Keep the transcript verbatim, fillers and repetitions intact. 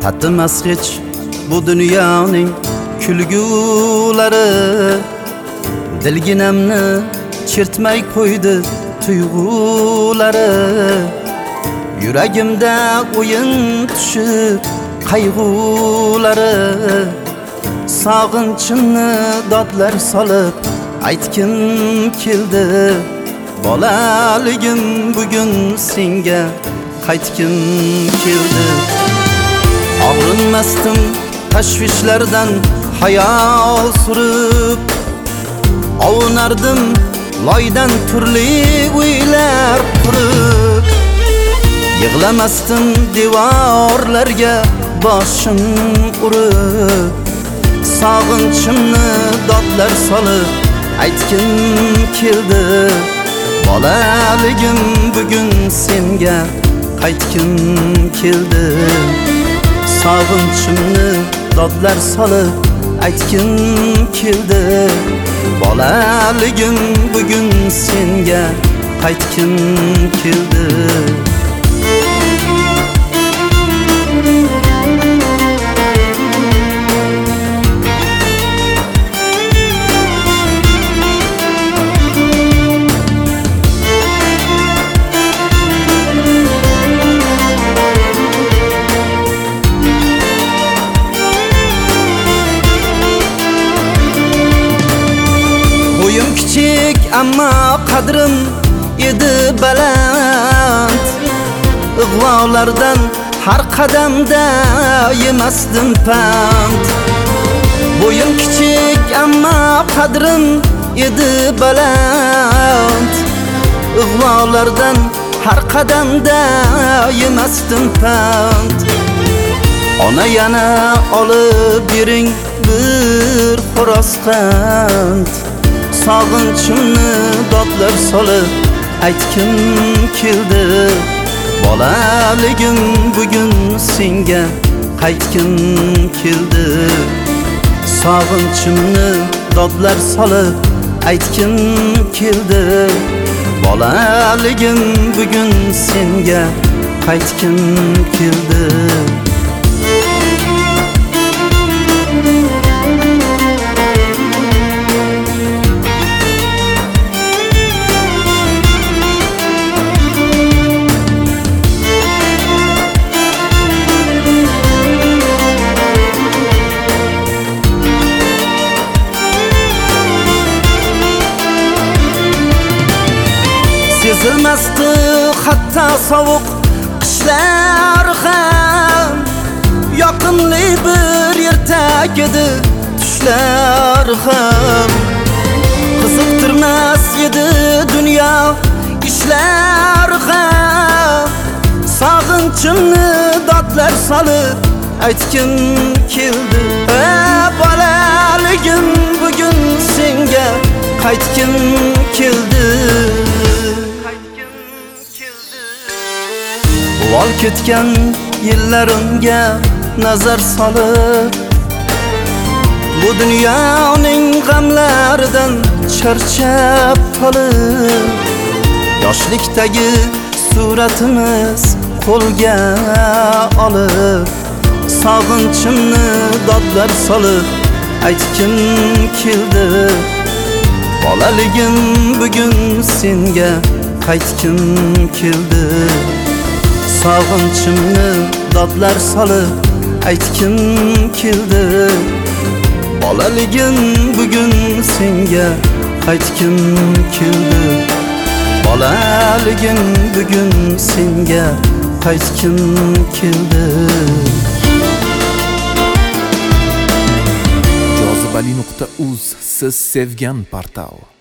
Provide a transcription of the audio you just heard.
tatimas hech bu dunyoning kulgulari. Dilginamni chertmay qo'ydi tuyg'ulari. Yuragimda o'yin tushib qayg'ulari. Sog'inchimni dodlar solib aytgim keldi. Bolaligim bugun senga qaytgim keldi. Og'rinmasdim tashvishlardan hayol surib, ovunardim loydan turli uylar qurib. Yig'lamasdim devorlarga boshim urib, sog'inchimni dodlar solib aytgim keldi. Bolaligim bugun senga qaytgim keldi. Sog'inchimni dodlar solib aytgim keldi. Bolaligim bugun senga qaytgim keldi. Boyum kichik ammo qadrim edi baland. Ig'volardan har qadamda yemasdim pand. Boyum kichik ammo qadrim edi baland. Ig'volardan har qadamda yemasdim pand. Ona yana olib bering bir xo'roz qand. Sog'inchimni dodlar solib aytgim keldi. Bolaligim bugun senga qaytgim keldi. Sog'inchimni dodlar solib aytgim keldi. Bolaligim bugun senga qaytgim keldi. Sezilmasdi hatta sovuq qishlar ham. Yoqimli bir ertak edi tushlar ham. Qiziqtirmas edi dunyo ishlar ham. Sog'inchimni dodlar solib aytgim keldi. Bolaligim bugun senga qaytgim keldi. Vol ketgan yillarimga nazar solib, bu dunyoning g'amlaridan charchab qolib, yoshlikdagi suratimiz qo'lga olib, sog'inchimni dodlar solib aytgim keldi. Bolaligim bugun senga qaytgim keldi. Sog'inchimni dodlar solib aytgim keldi. Bolaligim bugun senga qaytgim keldi. Bolaligim bugun senga qaytgim keldi. jozibali nuqta uz siz sevgan portal.